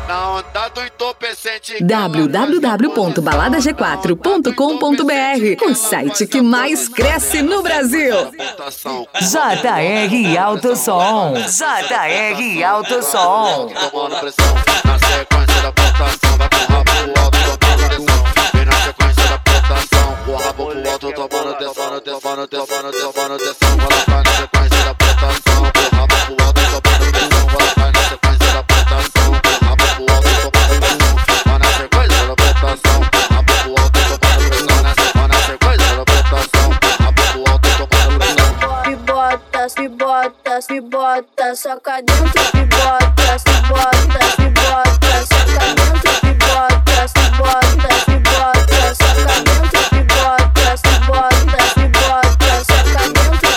Na onda do entorpecente. www.baladag4.com.br, o site que mais cresce no Brasil. JR Autosom. JR Autosom. Tomando pressão, na sequência da plantação, vai com o rabo pro alto, tomando atenção. Vem na sequência da plantação, com o rabo pro alto, tomando atenção, tomando atenção. Ela vai na sequência da plantação, com o rabo pro alto, tomando atenção. Ela vai na sequência da plantação, com o rabo pro alto, tomando atenção. Vai na sequência da plantação, com o rabo pro alto, tomando pressão. Vai na sequência da plantação, com o rabo pro alto, tomando pressão. Me bota, soca dentro, me bota, soca dentro, me bota, soca dentro, me bota, soca dentro, me bota, soca dentro, me bota, soca dentro, me bota, soca dentro.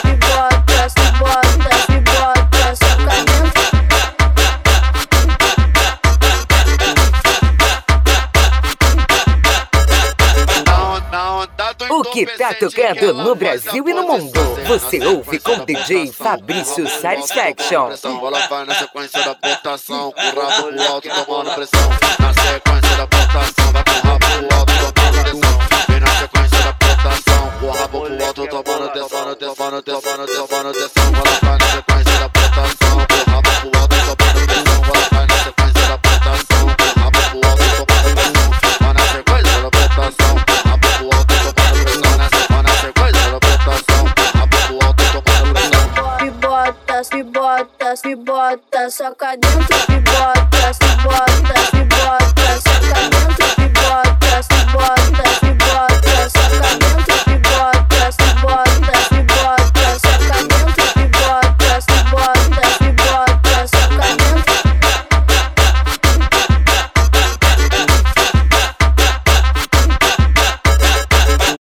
O que tá tocando no Brasil e no mundo, você ouve com DJ Fabrício Satisfaction. Ela vai na sequência da plantação, com o rabo pro alto, tomando pressão. Na sequência da plantação, vai com o rabo pro alto, tomando atenção. Vem na sequência da plantação, com o rabo pro alto, tomando atenção. Ela vai na sequência da plantação, com o rabo pro alto, tomando pressão. Ela vai na sequência da plantação, com o rabo pro alto, tomando pressão. Vai na sequência da plantação, com o rabo pro alto, tomando pressão. Vai na sequência da plantação, com o rabo pro alto, tomando pressão. Me bota, soca dentro, me bota.